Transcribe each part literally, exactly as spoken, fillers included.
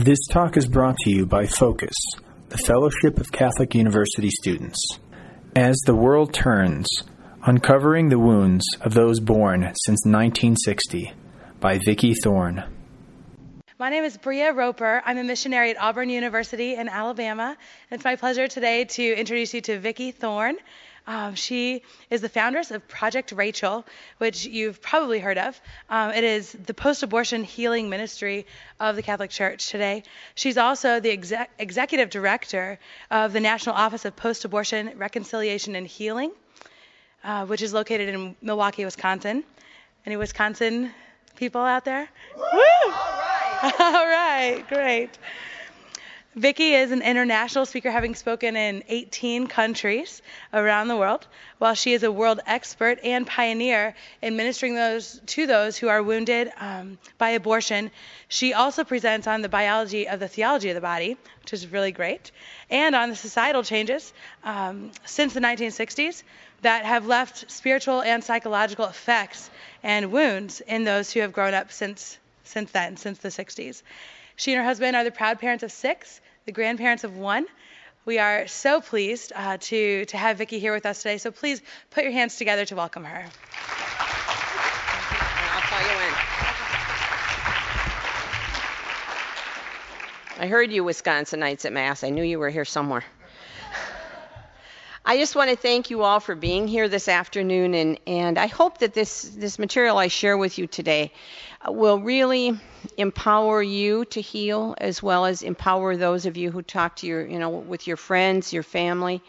This talk is brought to you by Focus, the Fellowship of Catholic University Students. As the World Turns, Uncovering the Wounds of Those Born Since nineteen sixty, by Vicki Thorne. My name is Bria Roper. I'm a missionary at Auburn University in Alabama. It's my pleasure today to introduce you to Vicki Thorne. Um, she is the foundress of Project Rachel, which you've probably heard of. Um, it is the post-abortion healing ministry of the Catholic Church today. She's also the exec- executive director of the National Office of Post-Abortion Reconciliation and Healing, uh, which is located in Milwaukee, Wisconsin. Any Wisconsin people out there? Woo! All right. All right, great. Vicki is an international speaker, having spoken in eighteen countries around the world, while she is a world expert and pioneer in ministering those to those who are wounded um, by abortion. She also presents on the biology of the theology of the body, which is really great, and on the societal changes um, since the nineteen sixties that have left spiritual and psychological effects and wounds in those who have grown up since since then, since the sixties. She and her husband are the proud parents of six, the grandparents of one. We are so pleased uh, to, to have Vicki here with us today, so please put your hands together to welcome her. I'll call you in. I heard you Wisconsinites at Mass. I knew you were here somewhere. I just want to thank you all for being here this afternoon, and, and I hope that this, this material I share with you today will really empower you to heal, as well as empower those of you who talk to your, you know, with your friends, your family,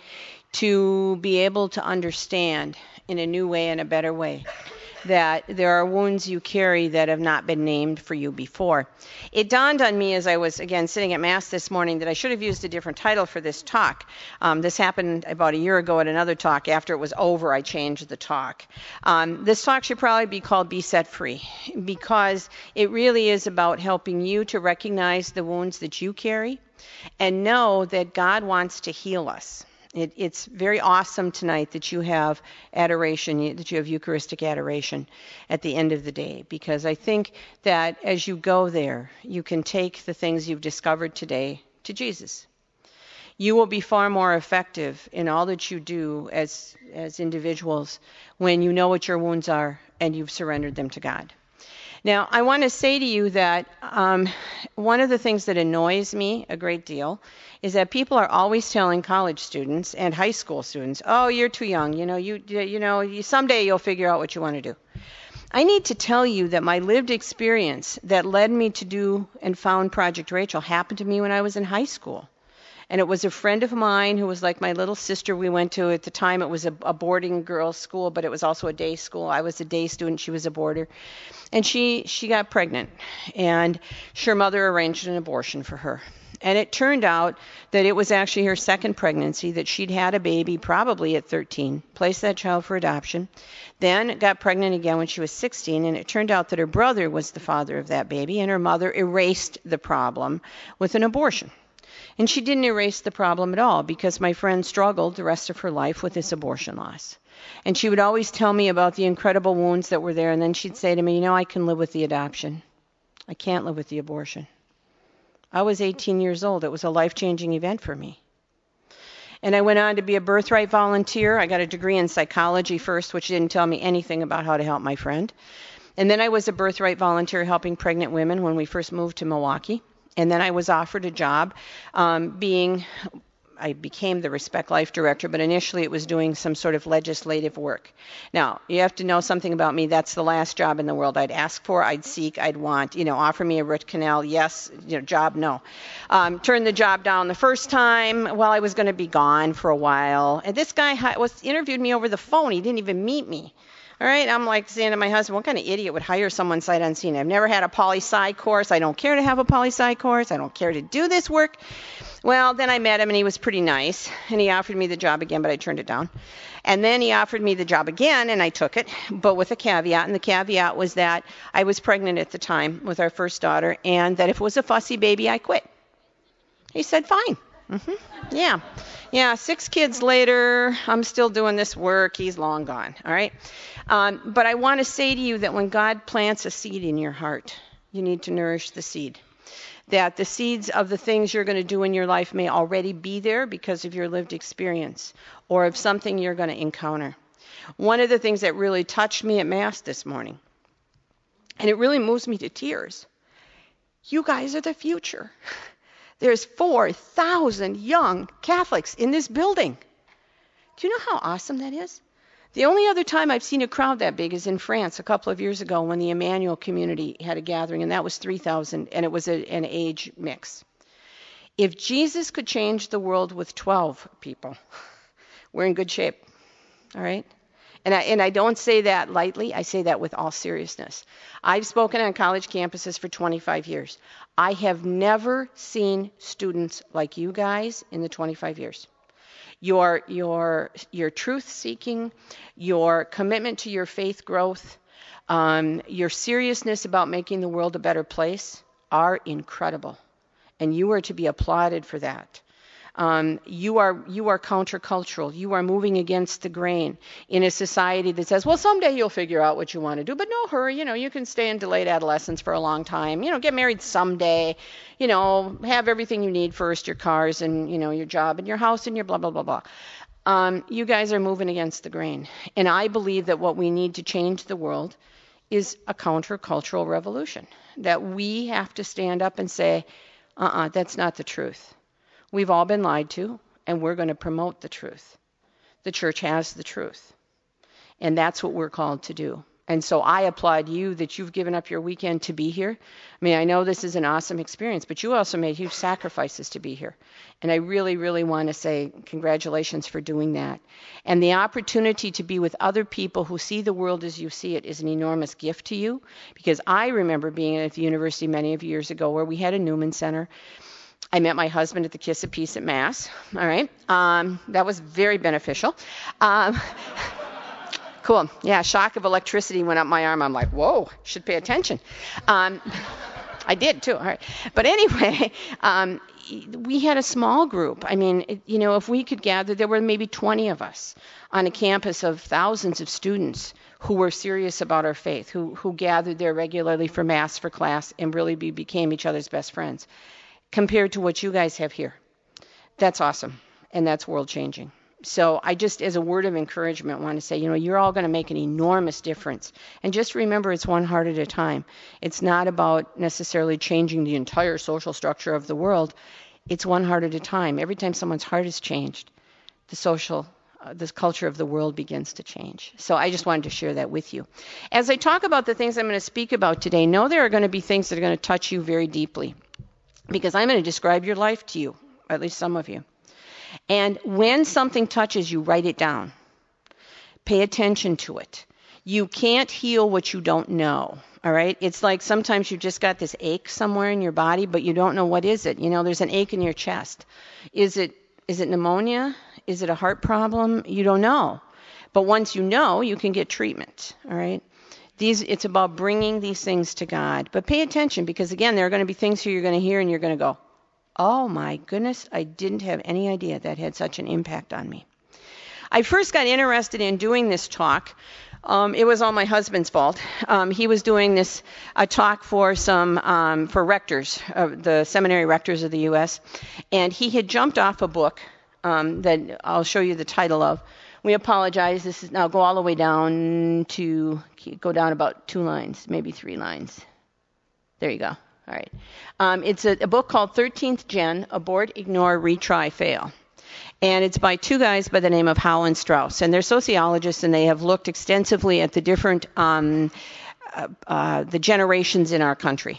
to be able to understand in a new way and a better way that there are wounds you carry that have not been named for you before. It dawned on me as I was, again, sitting at Mass this morning that I should have used a different title for this talk. Um, this happened about a year ago at another talk. After it was over, I changed the talk. Um, this talk should probably be called Be Set Free, because it really is about helping you to recognize the wounds that you carry and know that God wants to heal us. It, it's very awesome tonight that you have adoration, that you have Eucharistic adoration at the end of the day, because I think that as you go there, you can take the things you've discovered today to Jesus. You will be far more effective in all that you do as, as individuals when you know what your wounds are and you've surrendered them to God. Now, I want to say to you that um, one of the things that annoys me a great deal is that people are always telling college students and high school students, "Oh, you're too young. You know, you you know, you, someday you'll figure out what you want to do." I need to tell you that my lived experience that led me to do and found Project Rachel happened to me when I was in high school. And it was a friend of mine who was like my little sister. We went to, at the time, it was a, a boarding girls' school, but it was also a day school. I was a day student. She was a boarder. And she, she got pregnant, and her mother arranged an abortion for her. And it turned out that it was actually her second pregnancy, that she'd had a baby probably at thirteen, placed that child for adoption, then got pregnant again when she was sixteen, and it turned out that her brother was the father of that baby, and her mother erased the problem with an abortion. And she didn't erase the problem at all, because my friend struggled the rest of her life with this abortion loss. And she would always tell me about the incredible wounds that were there, and then she'd say to me, "You know, I can live with the adoption. I can't live with the abortion." I was eighteen years old. It was a life-changing event for me. And I went on to be a birthright volunteer. I got a degree in psychology first, which didn't tell me anything about how to help my friend. And then I was a birthright volunteer helping pregnant women when we first moved to Milwaukee. And then I was offered a job um, being, I became the Respect Life director, but initially it was doing some sort of legislative work. Now, you have to know something about me. That's the last job in the world I'd ask for, I'd seek, I'd want. You know, offer me a root canal, yes. You know, job, no. Um, turned the job down the first time. Well, I was going to be gone for a while. And this guy was interviewed me over the phone. He didn't even meet me. All right, I'm like saying to my husband, what kind of idiot would hire someone sight unseen? I've never had a poli-sci course. I don't care to have a poli-sci course. I don't care to do this work. Well, then I met him, and he was pretty nice, and he offered me the job again, but I turned it down. And then he offered me the job again, and I took it, but with a caveat, and the caveat was that I was pregnant at the time with our first daughter, and that if it was a fussy baby, I quit. He said, fine. Mm-hmm. Yeah. Yeah, six kids later, I'm still doing this work. He's long gone, all right? Um, but I want to say to you that when God plants a seed in your heart, you need to nourish the seed. that the seeds of the things you're going to do in your life may already be there because of your lived experience or of something you're going to encounter. One of the things that really touched me at Mass this morning, and it really moves me to tears, you guys are the future. There's four thousand young Catholics in this building. Do you know how awesome that is? The only other time I've seen a crowd that big is in France a couple of years ago when the Emmanuel community had a gathering, and that was three thousand, and it was a, an age mix. If Jesus could change the world with twelve people, we're in good shape, all right? And I, and I don't say that lightly. I say that with all seriousness. I've spoken on college campuses for twenty-five years. I have never seen students like you guys in the twenty-five years. Your, your, your truth-seeking, your commitment to your faith growth, um, your seriousness about making the world a better place are incredible. And you are to be applauded for that. Um, you are you are countercultural. You are moving against the grain in a society that says, well, someday you'll figure out what you want to do, but no hurry. You know, you can stay in delayed adolescence for a long time. You know, get married someday. You know, have everything you need first, your cars and, you know, your job and your house and your blah, blah, blah, blah. Um, you guys are moving against the grain. And I believe that what we need to change the world is a countercultural revolution, that we have to stand up and say, uh-uh, that's not the truth. We've all been lied to, and we're going to promote the truth. The church has the truth, and that's what we're called to do. And so I applaud you that you've given up your weekend to be here. I mean, I know this is an awesome experience, but you also made huge sacrifices to be here. And I really, really want to say congratulations for doing that. And the opportunity to be with other people who see the world as you see it is an enormous gift to you, because I remember being at the university many of years ago where we had a Newman Center. I met my husband at the Kiss of Peace at Mass, all right? Um, that was very beneficial. Um, cool. Yeah, shock of electricity went up my arm. I'm like, whoa, should pay attention. Um, I did, too. All right. But anyway, um, we had a small group. I mean, it, you know, if we could gather, there were maybe twenty of us on a campus of thousands of students who were serious about our faith, who, who gathered there regularly for Mass, for class, and really be, became each other's best friends. Compared to what you guys have here. That's awesome, and that's world-changing. So I just, as a word of encouragement, want to say, you know, you're all going to make an enormous difference. And just remember, it's one heart at a time. It's not about necessarily changing the entire social structure of the world. It's one heart at a time. Every time someone's heart is changed, the social, uh, the culture of the world begins to change. So I just wanted to share that with you. As I talk about the things I'm going to speak about today, know there are going to be things that are going to touch you very deeply, because I'm going to describe your life to you, at least some of you. And when something touches you, write it down. Pay attention to it. You can't heal what you don't know, all right? It's like sometimes you've just got this ache somewhere in your body, but you don't know what is it. You know, there's an ache in your chest. Is it is it pneumonia? Is it a heart problem? You don't know. But once you know, you can get treatment, all right? These, it's about bringing these things to God. But pay attention, because, again, there are going to be things here you're going to hear and you're going to go, oh, my goodness, I didn't have any idea that had such an impact on me. I first got interested in doing this talk. Um, it was all my husband's fault. Um, he was doing this a talk for some um, for rectors, uh, the seminary rectors of the U S, and he had jumped off a book um, that I'll show you the title of. We apologize. This is now go all the way down to go down about two lines, maybe three lines. There you go. All right. Um, it's a, a book called thirteenth Gen, Abort, Ignore, Retry, Fail. And it's by two guys by the name of Howe and Strauss. And they're sociologists, and they have looked extensively at the different um, uh, uh, the generations in our country.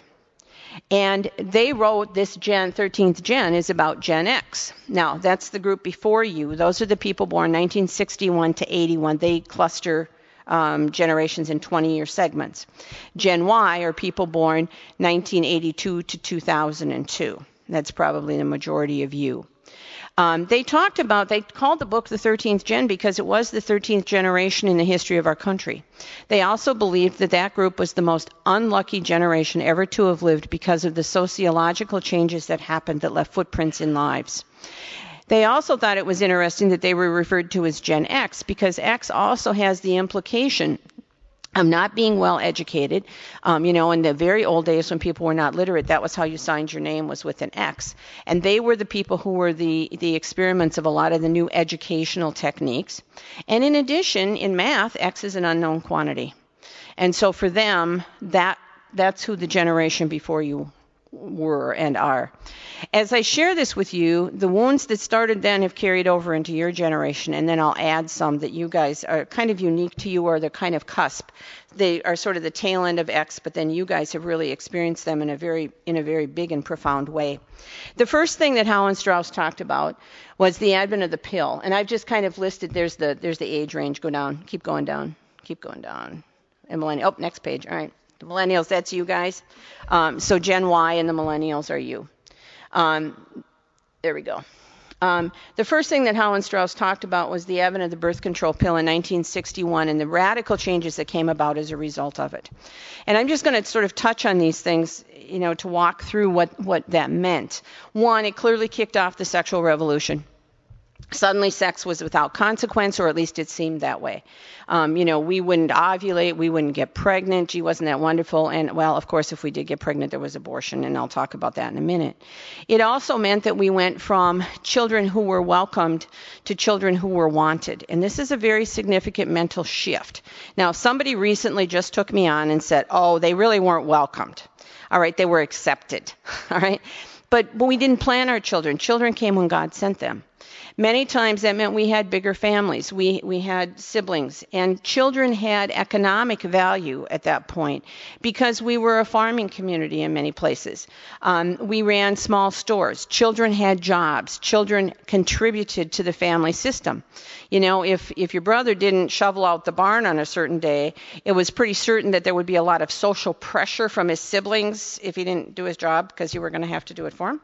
And they wrote this gen, thirteenth Gen is about Gen X. Now, that's the group before you. Those are the people born nineteen sixty-one to eighty-one. They cluster um, generations in twenty-year segments. Gen Y are people born nineteen eighty-two to two thousand two. That's probably the majority of you. Um, they talked about, they called the book the thirteenth Gen because it was the thirteenth generation in the history of our country. They also believed that that group was the most unlucky generation ever to have lived because of the sociological changes that happened that left footprints in lives. They also thought it was interesting that they were referred to as Gen X because X also has the implication of not being well educated. Um, you know, in the very old days when people were not literate, that was how you signed your name, was with an X. And they were the people who were the, the experiments of a lot of the new educational techniques. And in addition, in math, X is an unknown quantity. And so for them, that that's who the generation before you were and are. As I share this with you, the wounds that started then have carried over into your generation, and then I'll add some that you guys are kind of unique to you, or they're kind of cusp. They are sort of the tail end of X, but then you guys have really experienced them in a very in a very big and profound way. The first thing that Howell and Strauss talked about was the advent of the pill, and I've just kind of listed, there's the there's the age range. Go down, keep going down, keep going down. And millennial, oh, next page, all right. The millennials, that's you guys. Um, so Gen Y and the millennials are you. Um, there we go. Um, the first thing that Howell and Strauss talked about was the advent of the birth control pill in nineteen sixty-one and the radical changes that came about as a result of it. And I'm just going to sort of touch on these things, you know, to walk through what, what that meant. One, it clearly kicked off the sexual revolution. Suddenly sex was without consequence, or at least it seemed that way. Um, you know, we wouldn't ovulate, we wouldn't get pregnant. Gee, wasn't that wonderful? And, well, of course, if we did get pregnant, there was abortion, and I'll talk about that in a minute. It also meant that we went from children who were welcomed to children who were wanted. And this is a very significant mental shift. Now, somebody recently just took me on and said, oh, they really weren't welcomed. All right, they were accepted. All right. But, but we didn't plan our children. Children came when God sent them. Many times that meant we had bigger families, we we had siblings, and children had economic value at that point because we were a farming community in many places. Um, we ran small stores. Children had jobs. Children contributed to the family system. You know, if, if your brother didn't shovel out the barn on a certain day, it was pretty certain that there would be a lot of social pressure from his siblings if he didn't do his job because you were going to have to do it for him.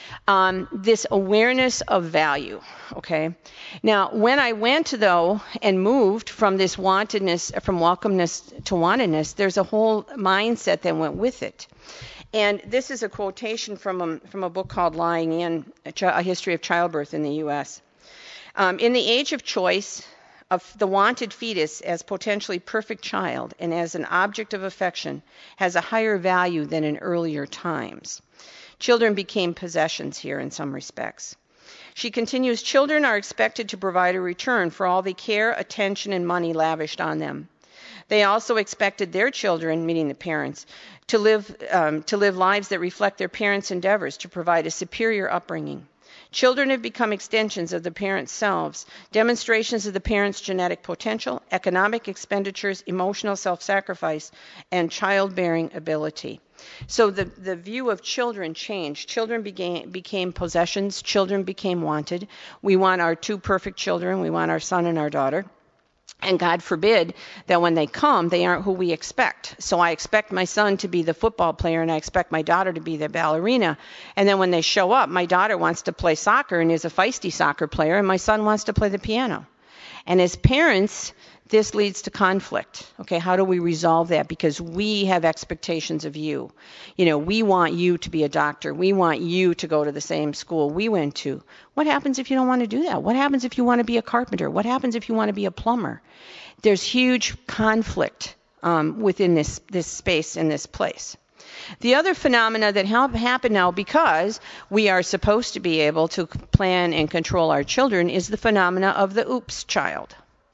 Um, this awareness of value, okay? Now, when I went, though, and moved from this wantedness, from welcomeness to wantedness, there's a whole mindset that went with it. And this is a quotation from a, from a book called Lying In, a, Ch- a History of Childbirth in the U S Um, in the age of choice, of the wanted fetus as potentially perfect child and as an object of affection has a higher value than in earlier times. Children became possessions here in some respects. She continues, children are expected to provide a return for all the care, attention, and money lavished on them. They also expected their children, meaning the parents, to live, um, to live lives that reflect their parents' endeavors to provide a superior upbringing. Children have become extensions of the parents' selves, demonstrations of the parents' genetic potential, economic expenditures, emotional self-sacrifice, and childbearing ability. So the, the view of children changed. Children began, became possessions. Children became wanted. We want our two perfect children. We want our son and our daughter. And God forbid that when they come, they aren't who we expect. So I expect my son to be the football player, and I expect my daughter to be the ballerina. And then when they show up, my daughter wants to play soccer and is a feisty soccer player, and my son wants to play the piano. And as parents, this leads to conflict. Okay, how do we resolve that? Because we have expectations of you. You know, we want you to be a doctor. We want you to go to the same school we went to. What happens if you don't want to do that? What happens if you want to be a carpenter? What happens if you want to be a plumber? There's huge conflict um, within this, this space in this place. The other phenomena that have happened now, because we are supposed to be able to plan and control our children, is the phenomena of the oops child.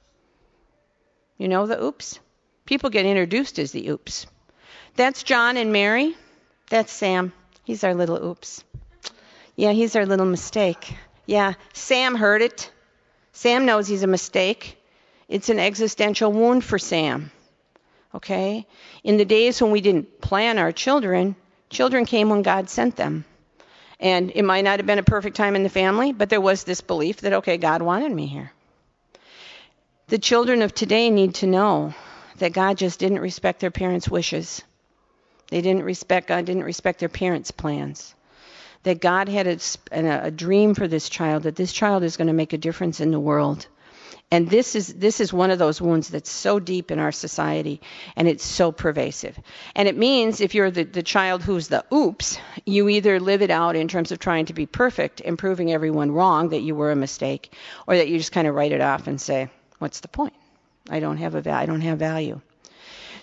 You know the oops? People get introduced as the oops. That's John and Mary. That's Sam. He's our little oops. Yeah, he's our little mistake. Yeah, Sam heard it. Sam knows he's a mistake. It's an existential wound for Sam. Okay? In the days when we didn't plan our children, children came when God sent them. And it might not have been a perfect time in the family, but there was this belief that, okay, God wanted me here. The children of today need to know that God just didn't respect their parents' wishes. They didn't respect, God didn't respect their parents' plans. That God had a, a dream for this child, that this child is going to make a difference in the world. And this is this is one of those wounds that's so deep in our society, and it's so pervasive. And it means if you're the, the child who's the oops, you either live it out in terms of trying to be perfect and proving everyone wrong that you were a mistake, or that you just kind of write it off and say, what's the point? I don't have a I don't have value.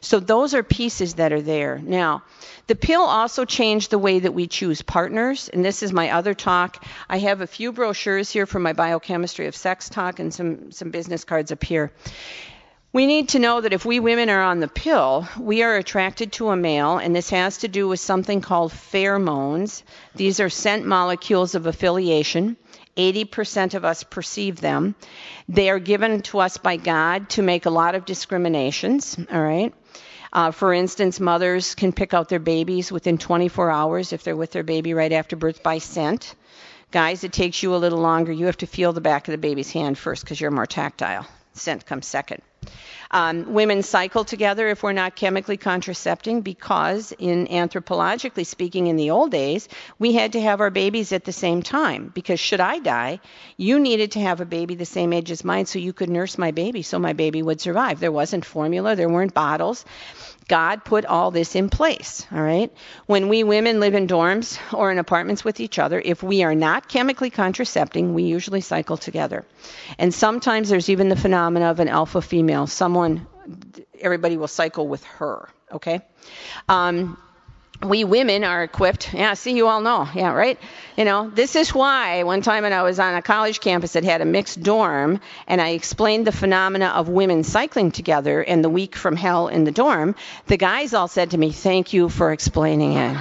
So those are pieces that are there. Now, the pill also changed the way that we choose partners, and this is my other talk. I have a few brochures here for my biochemistry of sex talk and some, some business cards up here. We need to know that if we women are on the pill, we are attracted to a male, and this has to do with something called pheromones. These are scent molecules of affiliation. eighty percent of us perceive them. They are given to us by God to make a lot of discriminations, all right? Uh, for instance, mothers can pick out their babies within twenty-four hours if they're with their baby right after birth by scent. Guys, it takes you a little longer. You have to feel the back of the baby's hand first because you're more tactile. Scent comes second. Um, women cycle together if we're not chemically contracepting because, in anthropologically speaking, in the old days, we had to have our babies at the same time because should I die, you needed to have a baby the same age as mine so you could nurse my baby so my baby would survive. There wasn't formula. There weren't bottles. God put all this in place, all right? When we women live in dorms or in apartments with each other, if we are not chemically contracepting, we usually cycle together. And sometimes there's even the phenomena of an alpha female. Someone, everybody will cycle with her, okay? Um, we women are equipped. Yeah, see, you all know. Yeah, right? You know, this is why one time when I was on a college campus that had a mixed dorm, and I explained the phenomena of women cycling together and the week from hell in the dorm, the guys all said to me, thank you for explaining it.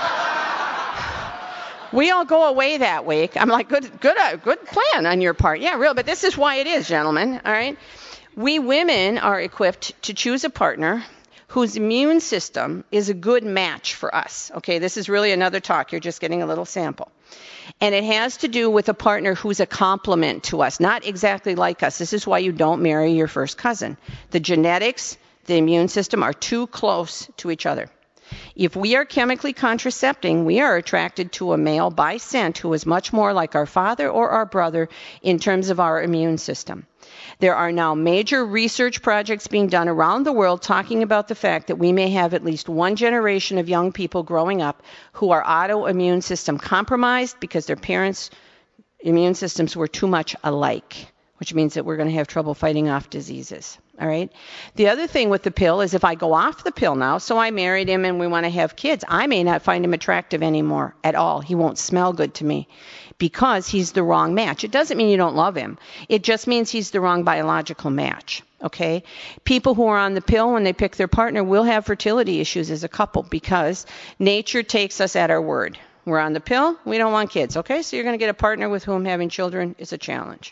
We all go away that week. I'm like, good, good, uh, good plan on your part. Yeah, real, but this is why it is, gentlemen, all right? We women are equipped to choose a partner whose immune system is a good match for us. Okay, this is really another talk. You're just getting a little sample. And it has to do with a partner who's a complement to us, not exactly like us. This is why you don't marry your first cousin. The genetics, the immune system are too close to each other. If we are chemically contracepting, we are attracted to a male by scent who is much more like our father or our brother in terms of our immune system. There are now major research projects being done around the world talking about the fact that we may have at least one generation of young people growing up who are autoimmune system compromised because their parents' immune systems were too much alike, which means that we're going to have trouble fighting off diseases. All right. The other thing with the pill is if I go off the pill now, so I married him and we want to have kids, I may not find him attractive anymore at all. He won't smell good to me because he's the wrong match. It doesn't mean you don't love him. It just means he's the wrong biological match. Okay. People who are on the pill when they pick their partner will have fertility issues as a couple because nature takes us at our word. We're on the pill. We don't want kids. Okay. So you're going to get a partner with whom having children is a challenge.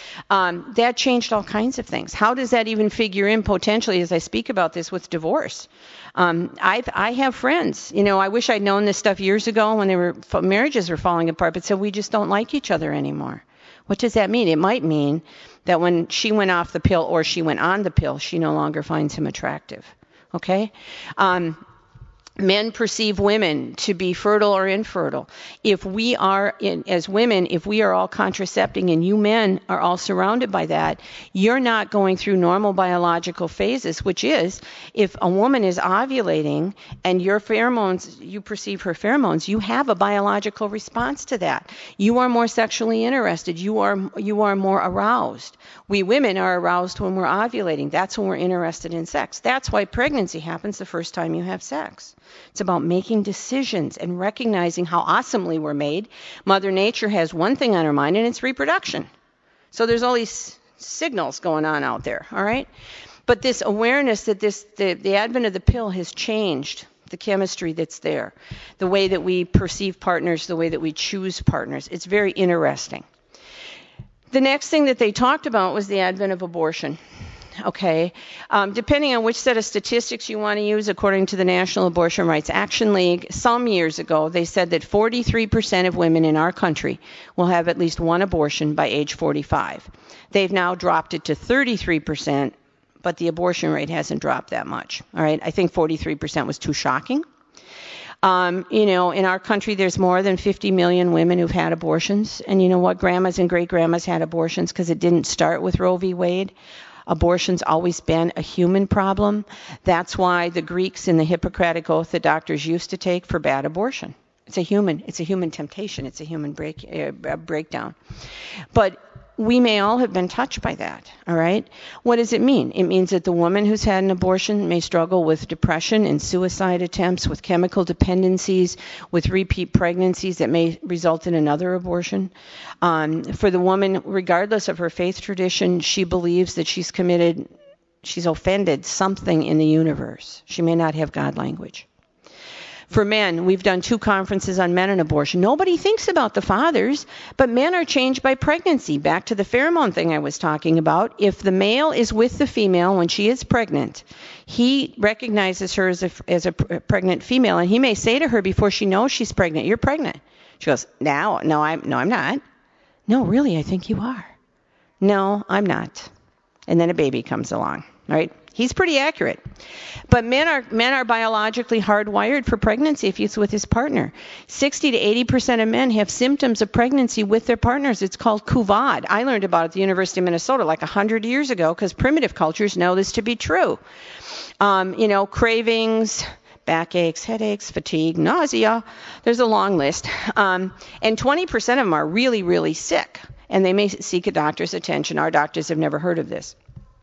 Um, that changed all kinds of things. How does that even figure in potentially as I speak about this with divorce? Um, I've, I have friends, you know, I wish I'd known this stuff years ago when they were marriages were falling apart, but said we just don't like each other anymore. What does that mean? It might mean that when she went off the pill or she went on the pill, she no longer finds him attractive. Okay? Um, Men perceive women to be fertile or infertile. If we are, in, as women, if we are all contracepting and you men are all surrounded by that, you're not going through normal biological phases, which is if a woman is ovulating and your pheromones, you perceive her pheromones, you have a biological response to that. You are more sexually interested. You are, you are more aroused. We women are aroused when we're ovulating. That's when we're interested in sex. That's why pregnancy happens the first time you have sex. It's about making decisions and recognizing how awesomely we're made. Mother Nature has one thing on her mind, and it's reproduction. So there's all these signals going on out there, all right? But this awareness that this the, the advent of the pill has changed the chemistry that's there, the way that we perceive partners, the way that we choose partners. It's very interesting. The next thing that they talked about was the advent of abortion. Okay, um, depending on which set of statistics you want to use, according to the National Abortion Rights Action League, some years ago they said that forty-three percent of women in our country will have at least one abortion by age forty-five. They've now dropped it to thirty-three percent, but the abortion rate hasn't dropped that much. All right, I think forty-three percent was too shocking. Um, you know, in our country, there's more than fifty million women who've had abortions. And you know what? Grandmas and great-grandmas had abortions because it didn't start with Roe v. Wade. Abortion's always been a human problem. That's why the Greeks in the Hippocratic Oath the doctors used to take forbade abortion. It's a human, it's a human temptation. It's a human break, uh, breakdown. But we may all have been touched by that, all right? What does it mean? It means that the woman who's had an abortion may struggle with depression and suicide attempts, with chemical dependencies, with repeat pregnancies that may result in another abortion. Um, for the woman, regardless of her faith tradition, she believes that she's committed, she's offended something in the universe. She may not have God language. For men, we've done two conferences on men and abortion. Nobody thinks about the fathers, but men are changed by pregnancy. Back to the pheromone thing I was talking about. If the male is with the female when she is pregnant, he recognizes her as a, as a pregnant female, and he may say to her before she knows she's pregnant, "You're pregnant." She goes, "No, no, I'm no, I'm not." "No, really, I think you are." "No, I'm not." And then a baby comes along, right? He's pretty accurate. But men are men are biologically hardwired for pregnancy if he's with his partner. sixty to eighty percent of men have symptoms of pregnancy with their partners. It's called Q V O D. I learned about it at the University of Minnesota like one hundred years ago because primitive cultures know this to be true. Um, you know, cravings, backaches, headaches, fatigue, nausea. There's a long list. Um, and twenty percent of them are really, really sick. And they may seek a doctor's attention. Our doctors have never heard of this.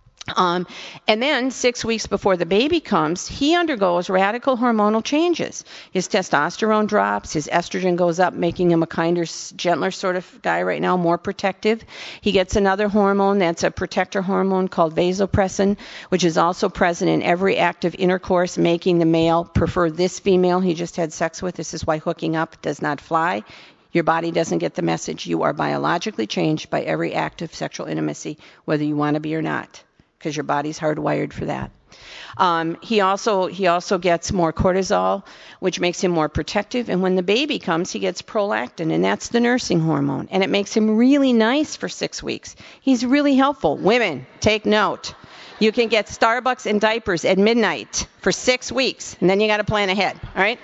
Um, and then six weeks before the baby comes, he undergoes radical hormonal changes. His testosterone drops, his estrogen goes up, making him a kinder, gentler sort of guy right now, more protective. He gets another hormone that's a protector hormone called vasopressin, which is also present in every act of intercourse, making the male prefer this female he just had sex with. This is why hooking up does not fly. Your body doesn't get the message. You are biologically changed by every act of sexual intimacy, whether you want to be or not, because your body's hardwired for that. Um, he also he also gets more cortisol, which makes him more protective. And when the baby comes, he gets prolactin, and that's the nursing hormone. And it makes him really nice for six weeks. He's really helpful. Women, take note. You can get Starbucks and diapers at midnight for six weeks, and then you got to plan ahead, all right?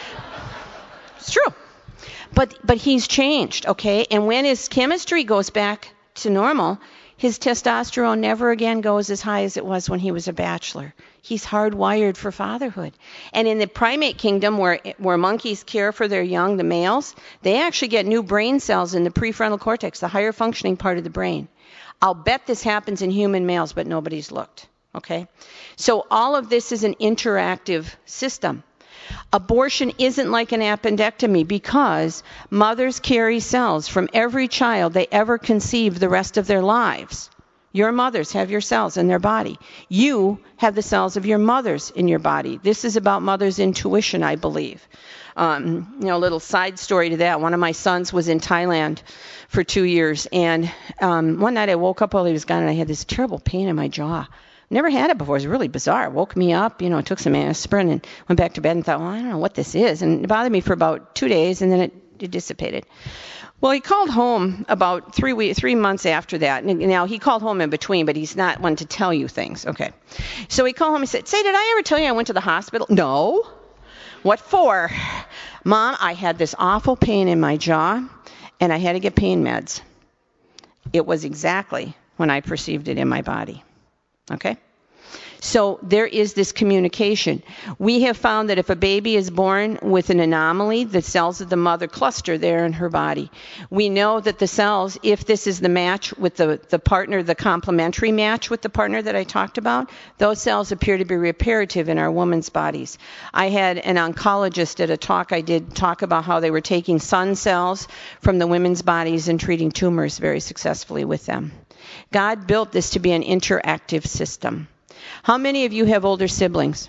It's true. But but he's changed, okay? And when his chemistry goes back to normal, his testosterone never again goes as high as it was when he was a bachelor. He's hardwired for fatherhood. And in the primate kingdom, where where monkeys care for their young, the males, they actually get new brain cells in the prefrontal cortex, the higher functioning part of the brain. I'll bet this happens in human males, but nobody's looked, okay? So all of this is an interactive system. Abortion isn't like an appendectomy because mothers carry cells from every child they ever conceive the rest of their lives. Your mothers have your cells in their body. You have the cells of your mothers in your body. This is about mother's intuition, I believe. Um, you know, a little side story to that. One of my sons was in Thailand for two years, and um, one night I woke up while he was gone, and I had this terrible pain in my jaw. Never had it before. It was really bizarre. It woke me up, you know, took some aspirin and went back to bed and thought, well, I don't know what this is. And it bothered me for about two days, and then it, it dissipated. Well, he called home about three weeks, three months after that. And now, he called home in between, but he's not one to tell you things. Okay. So he called home and said, say, did I ever tell you I went to the hospital? No. What for? Mom, I had this awful pain in my jaw, and I had to get pain meds. It was exactly when I perceived it in my body. Okay? So there is this communication. We have found that if a baby is born with an anomaly, the cells of the mother cluster there in her body. We know that the cells, if this is the match with the, the partner, the complementary match with the partner that I talked about, those cells appear to be reparative in our women's bodies. I had an oncologist at a talk I did talk about how they were taking sun cells from the women's bodies and treating tumors very successfully with them. God built this to be an interactive system. How many of you have older siblings?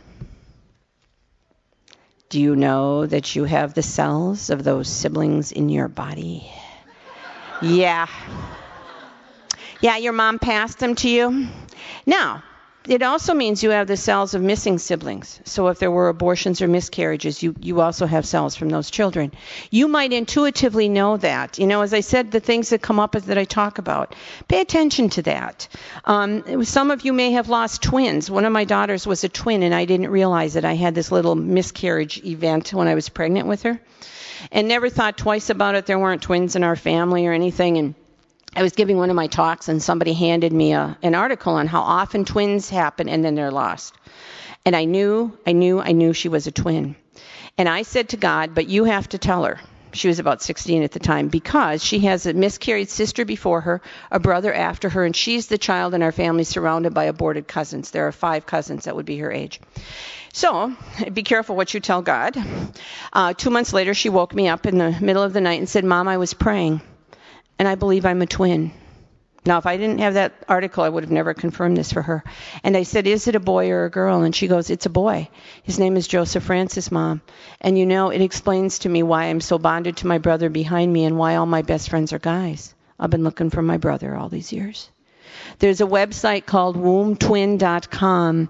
Do you know that you have the cells of those siblings in your body? Yeah. Yeah, your mom passed them to you? Now, it also means you have the cells of missing siblings. So if there were abortions or miscarriages, you, you also have cells from those children. You might intuitively know that. You know, as I said, the things that come up that I talk about, pay attention to that. Um, some of you may have lost twins. One of my daughters was a twin, and I didn't realize it. I had this little miscarriage event when I was pregnant with her, and never thought twice about it. There weren't twins in our family or anything, and I was giving one of my talks, and somebody handed me a, an article on how often twins happen and then they're lost. And I knew, I knew, I knew she was a twin. And I said to God, but you have to tell her. She was about sixteen at the time, because she has a miscarried sister before her, a brother after her, and she's the child in our family surrounded by aborted cousins. There are five cousins that would be her age. So be careful what you tell God. Uh, two months later, she woke me up in the middle of the night and said, Mom, I was praying, and I believe I'm a twin. Now, if I didn't have that article, I would have never confirmed this for her. And I said, is it a boy or a girl? And she goes, it's a boy. His name is Joseph Francis, Mom. And you know, it explains to me why I'm so bonded to my brother behind me and why all my best friends are guys. I've been looking for my brother all these years. There's a website called womb twin dot com,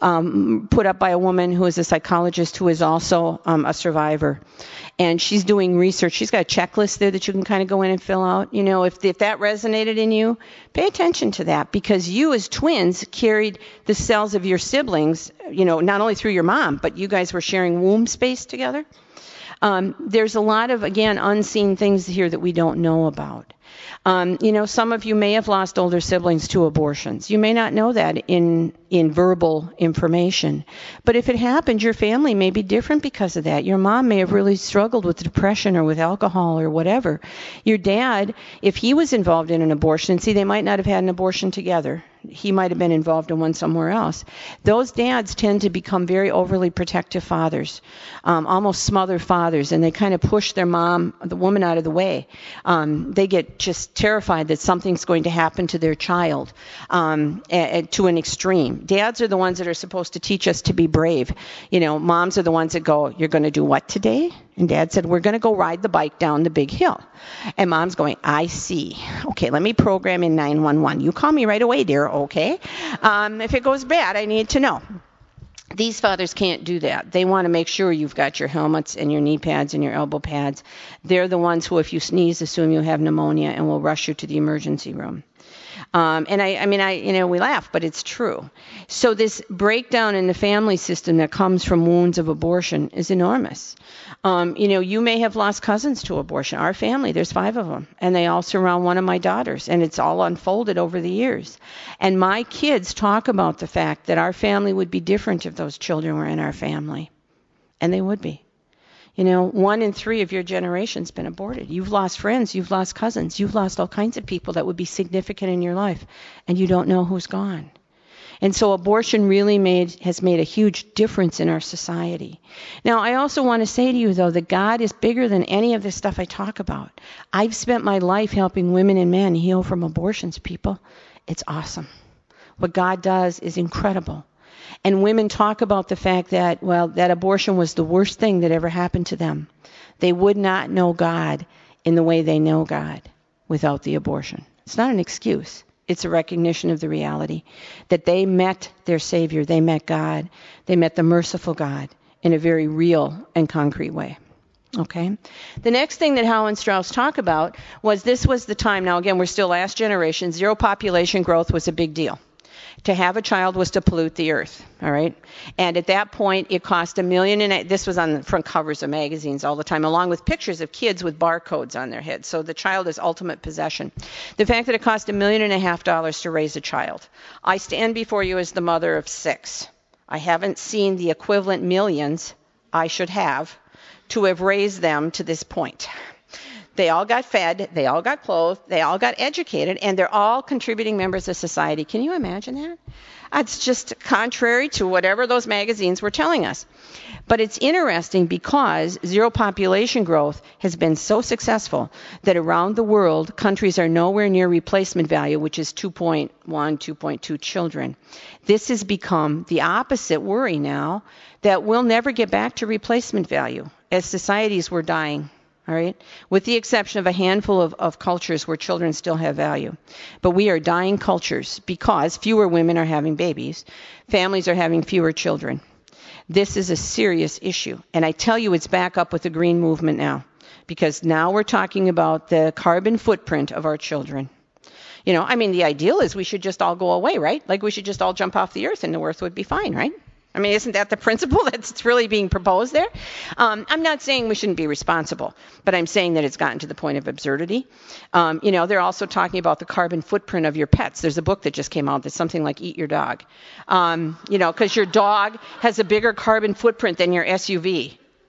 um, put up by a woman who is a psychologist who is also um, a survivor. And she's doing research. She's got a checklist there that you can kind of go in and fill out. You know, if if that resonated in you, pay attention to that, because you as twins carried the cells of your siblings, you know, not only through your mom, but you guys were sharing womb space together. Um, there's a lot of, again, unseen things here that we don't know about. Um, you know, some of you may have lost older siblings to abortions. You may not know that in in verbal information. But if it happened, your family may be different because of that. Your mom may have really struggled with depression or with alcohol or whatever. Your dad, if he was involved in an abortion, see, they might not have had an abortion together. He might have been involved in one somewhere else. Those dads tend to become very overly protective fathers, um, almost smother fathers, and they kind of push their mom, the woman, out of the way. Um, they get just terrified that something's going to happen to their child, um, a, a, to an extreme. Dads are the ones that are supposed to teach us to be brave. You know, moms are the ones that go, you're going to do what today? And Dad said, we're going to go ride the bike down the big hill. And Mom's going, I see. Okay, let me program in nine one one. You call me right away, dear, okay? Um, if it goes bad, I need to know. These fathers can't do that. They want to make sure you've got your helmets and your knee pads and your elbow pads. They're the ones who, if you sneeze, assume you have pneumonia and will rush you to the emergency room. Um, and I, I mean, I, you know, we laugh, but it's true. So this breakdown in the family system that comes from wounds of abortion is enormous. Um, you know, you may have lost cousins to abortion. Our family, there's five of them, and they all surround one of my daughters, and it's all unfolded over the years. And my kids talk about the fact that our family would be different if those children were in our family, and they would be. You know, one in three of your generation's been aborted. You've lost friends, you've lost cousins, you've lost all kinds of people that would be significant in your life, and you don't know who's gone. And so abortion really made has made a huge difference in our society. Now, I also want to say to you, though, that God is bigger than any of this stuff I talk about. I've spent my life helping women and men heal from abortions, people. It's awesome. What God does is incredible. And women talk about the fact that, well, that abortion was the worst thing that ever happened to them. They would not know God in the way they know God without the abortion. It's not an excuse. It's a recognition of the reality that they met their Savior. They met God. They met the merciful God in a very real and concrete way. Okay? The next thing that Howe and Strauss talk about was this was the time, now again, we're still last generation, zero population growth was a big deal. To have a child was to pollute the earth, all right? And at that point, it cost a million, and this was on the front covers of magazines all the time, along with pictures of kids with barcodes on their heads. So the child is ultimate possession. The fact that it cost a million and a half dollars to raise a child. I stand before you as the mother of six. I haven't seen the equivalent millions I should have to have raised them to this point. They all got fed, they all got clothed, they all got educated, and they're all contributing members of society. Can you imagine that? That's just contrary to whatever those magazines were telling us. But it's interesting because zero population growth has been so successful that around the world, countries are nowhere near replacement value, which is two point one, two point two children. This has become the opposite worry now, that we'll never get back to replacement value as societies were dying. All right, with the exception of a handful of, of cultures where children still have value. But we are dying cultures because fewer women are having babies. Families are having fewer children. This is a serious issue. And I tell you, it's back up with the green movement now. Because now we're talking about the carbon footprint of our children. You know, I mean, the ideal is we should just all go away, right? Like we should just all jump off the earth and the earth would be fine, right? I mean, isn't that the principle that's really being proposed there? Um, I'm not saying we shouldn't be responsible, but I'm saying that it's gotten to the point of absurdity. Um, you know, they're also talking about the carbon footprint of your pets. There's a book that just came out that's something like Eat Your Dog. Um, you know, because your dog has a bigger carbon footprint than your S U V.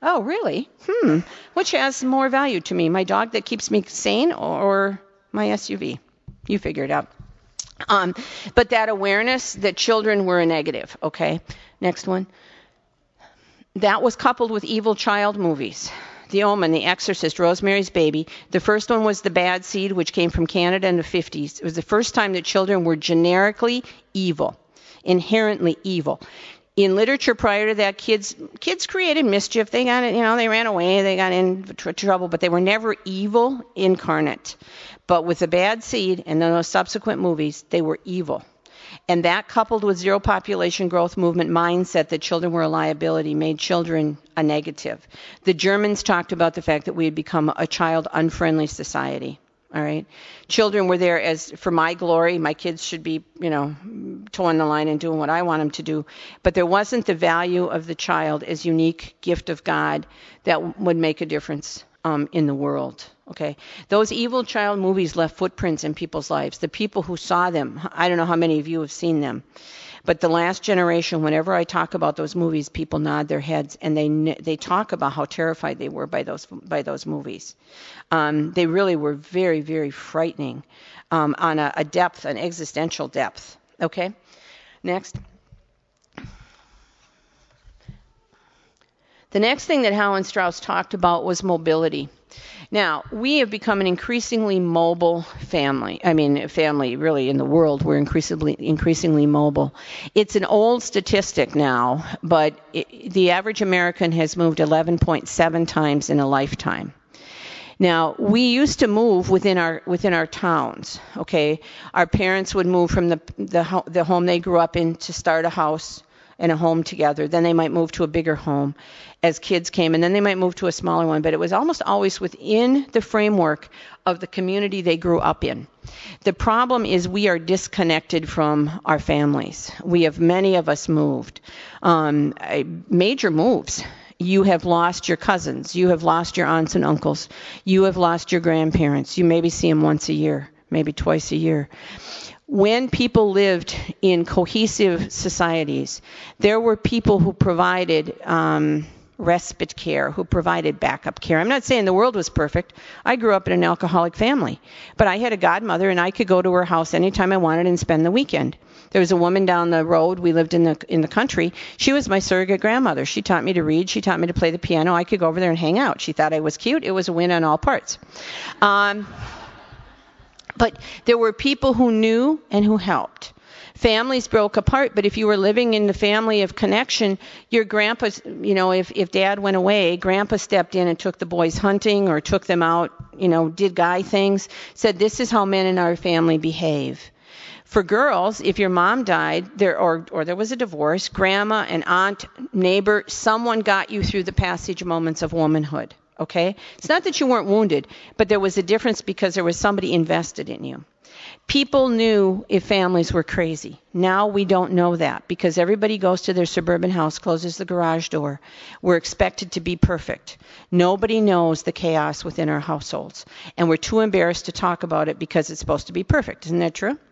Oh, really? Hmm. Which has more value to me, my dog that keeps me sane or my S U V? You figure it out. Um, but that awareness that children were a negative. Okay, next one. That was coupled with evil child movies. The Omen, The Exorcist, Rosemary's Baby. The first one was The Bad Seed, which came from Canada in the fifties. It was the first time that children were generically evil, inherently evil. In literature prior to that, kids kids created mischief. They got, you know, they ran away, they got into tr- trouble, but they were never evil incarnate. But with The Bad Seed and then those subsequent movies, they were evil. And that, coupled with zero population growth movement mindset that children were a liability, made children a negative. The Germans talked about the fact that we had become a child-unfriendly society. All right. Children were there as for my glory. My kids should be, you know, towing the line and doing what I want them to do. But there wasn't the value of the child as unique gift of God that would make a difference um, in the world. Okay. Those evil child movies left footprints in people's lives. The people who saw them, I don't know how many of you have seen them. But the last generation, whenever I talk about those movies, people nod their heads and they they talk about how terrified they were by those by those movies. Um, they really were very, very frightening um, on a, a depth, an existential depth. Okay, next. The next thing that Howard Strauss talked about was mobility. Now, we have become an increasingly mobile family. I mean, family really in the world, we're increasingly increasingly mobile. It's an old statistic now, but it, the average American has moved eleven point seven times in a lifetime. Now, we used to move within our within our towns, okay? Our parents would move from the the, the home they grew up in to start a house and a home together. Then they might move to a bigger home as kids came, and then they might move to a smaller one. But it was almost always within the framework of the community they grew up in. The problem is we are disconnected from our families. We have, many of us moved. Um, major moves. You have lost your cousins. You have lost your aunts and uncles. You have lost your grandparents. You maybe see them once a year, maybe twice a year. When people lived in cohesive societies, there were people who provided um, respite care, who provided backup care. I'm not saying the world was perfect. I grew up in an alcoholic family, but I had a godmother, and I could go to her house anytime I wanted and spend the weekend. There was a woman down the road. We lived in the in the country. She was my surrogate grandmother. She taught me to read. She taught me to play the piano. I could go over there and hang out. She thought I was cute. It was a win on all parts. Um, But there were people who knew and who helped. Families broke apart, but if you were living in the family of connection, your grandpa, you know, if, if dad went away, grandpa stepped in and took the boys hunting or took them out, you know, did guy things, said this is how men in our family behave. For girls, if your mom died there or, or there was a divorce, grandma, an aunt, neighbor, someone got you through the passage moments of womanhood. Okay? It's not that you weren't wounded, but there was a difference because there was somebody invested in you. People knew if families were crazy. Now we don't know that because everybody goes to their suburban house, closes the garage door. We're expected to be perfect. Nobody knows the chaos within our households. And we're too embarrassed to talk about it because it's supposed to be perfect. Isn't that true?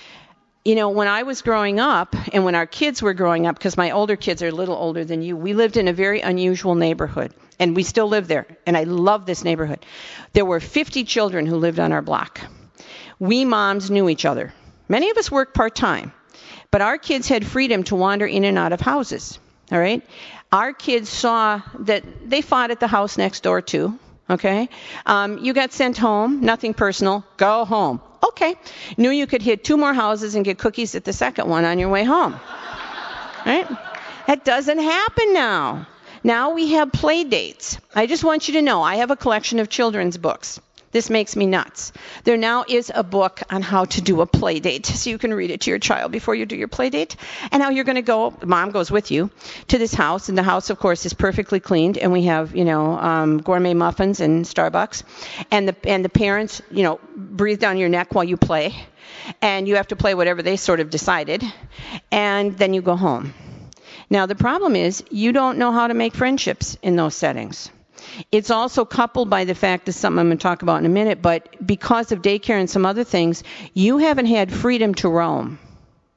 You know, when I was growing up and when our kids were growing up, because my older kids are a little older than you, we lived in a very unusual neighborhood. And we still live there. And I love this neighborhood. There were fifty children who lived on our block. We moms knew each other. Many of us worked part-time. But our kids had freedom to wander in and out of houses. All right? Our kids saw that they fought at the house next door too. Okay? Um, you got sent home. Nothing personal. Go home. Okay. Knew you could hit two more houses and get cookies at the second one on your way home. Right? That doesn't happen now. Now we have play dates. I just want you to know, I have a collection of children's books. This makes me nuts. There now is a book on how to do a play date, so you can read it to your child before you do your play date. And how you're going to go, mom goes with you, to this house. And the house, of course, is perfectly cleaned. And we have, you know, um, gourmet muffins and Starbucks. And the and the parents, you know, breathe down your neck while you play. And you have to play whatever they sort of decided. And then you go home. Now, the problem is you don't know how to make friendships in those settings. It's also coupled by the fact, that's something I'm going to talk about in a minute, but because of daycare and some other things, you haven't had freedom to roam.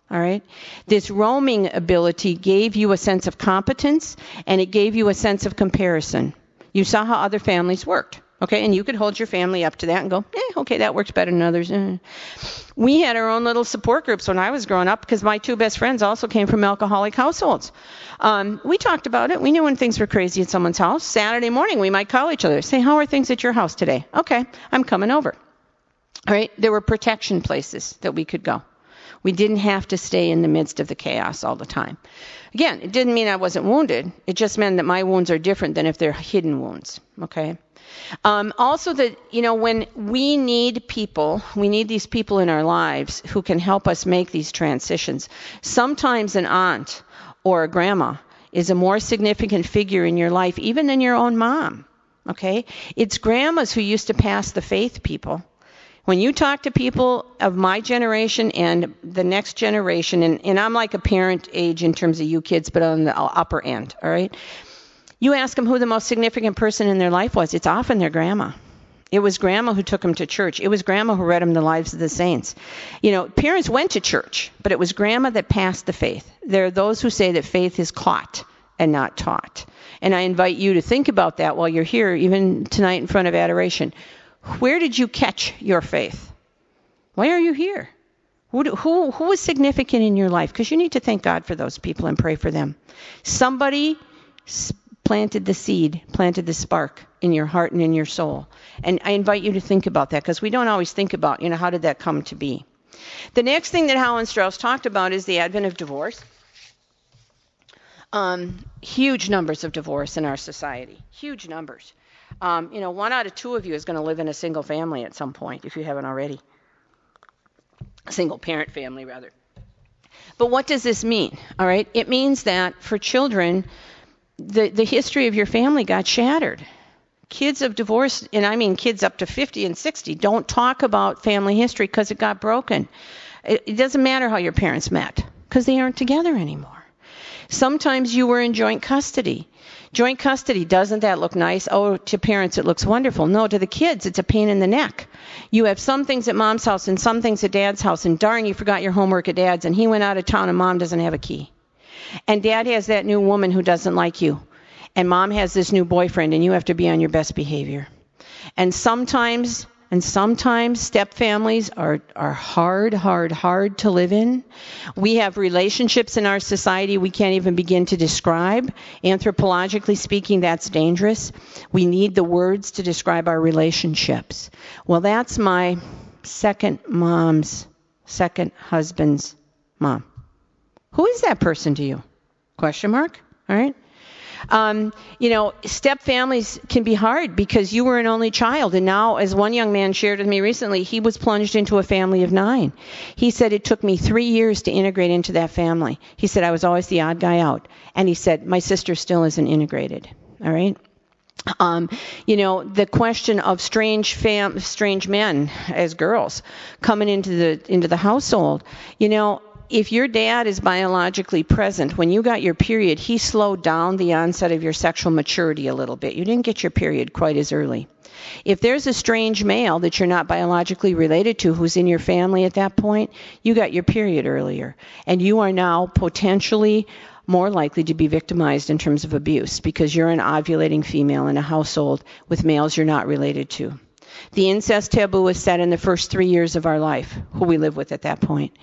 All right. This roaming ability gave you a sense of competence, and it gave you a sense of comparison. You saw how other families worked. Okay, and you could hold your family up to that and go, eh, okay, that works better than others. Eh. We had our own little support groups when I was growing up because my two best friends also came from alcoholic households. Um, we talked about it. We knew when things were crazy at someone's house. Saturday morning, we might call each other, say, how are things at your house today? Okay, I'm coming over. All right, there were protection places that we could go. We didn't have to stay in the midst of the chaos all the time. Again, it didn't mean I wasn't wounded. It just meant that my wounds are different than if they're hidden wounds, okay? Um, also that, you know, when we need people, we need these people in our lives who can help us make these transitions. Sometimes an aunt or a grandma is a more significant figure in your life, even than your own mom, okay? It's grandmas who used to pass the faith, people. When you talk to people of my generation and the next generation, and, and I'm like a parent age in terms of you kids, but on the upper end, all right? You ask them who the most significant person in their life was, it's often their grandma. It was grandma who took them to church. It was grandma who read them the lives of the saints. You know, parents went to church, but it was grandma that passed the faith. There are those who say that faith is caught and not taught. And I invite you to think about that while you're here, even tonight in front of adoration. Where did you catch your faith? Why are you here? Who, do, who, who was significant in your life? Because you need to thank God for those people and pray for them. Somebody planted the seed, planted the spark in your heart and in your soul. And I invite you to think about that because we don't always think about, you know, how did that come to be? The next thing that Howland Strauss talked about is the advent of divorce. Um, huge numbers of divorce in our society. Huge numbers. Um, you know, one out of two of you is going to live in a single family at some point, if you haven't already. A single parent family, rather. But what does this mean? All right, it means that for children, the, the history of your family got shattered. Kids of divorce, and I mean kids up to fifty and sixty, don't talk about family history because it got broken. It, it doesn't matter how your parents met because they aren't together anymore. Sometimes you were in joint custody. Joint custody, doesn't that look nice? Oh, to parents it looks wonderful. No, to the kids it's a pain in the neck. You have some things at mom's house and some things at dad's house, and darn, you forgot your homework at dad's, and he went out of town and mom doesn't have a key. And dad has that new woman who doesn't like you. And mom has this new boyfriend, and you have to be on your best behavior. And sometimes, and sometimes step families are, are hard, hard, hard to live in. We have relationships in our society we can't even begin to describe. Anthropologically speaking, that's dangerous. We need the words to describe our relationships. Well, that's my second mom's, second husband's mom. Who is that person to you? Question mark? All right. Um, you know, step families can be hard because you were an only child. And now, as one young man shared with me recently, he was plunged into a family of nine. He said it took me three years to integrate into that family. He said I was always the odd guy out. And he said, my sister still isn't integrated. All right. Um, you know, the question of strange fam, strange men as girls coming into the into the household, you know, if your dad is biologically present, when you got your period, he slowed down the onset of your sexual maturity a little bit. You didn't get your period quite as early. If there's a strange male that you're not biologically related to who's in your family at that point, you got your period earlier. And you are now potentially more likely to be victimized in terms of abuse because you're an ovulating female in a household with males you're not related to. The incest taboo is set in the first three years of our life, who we live with at that point.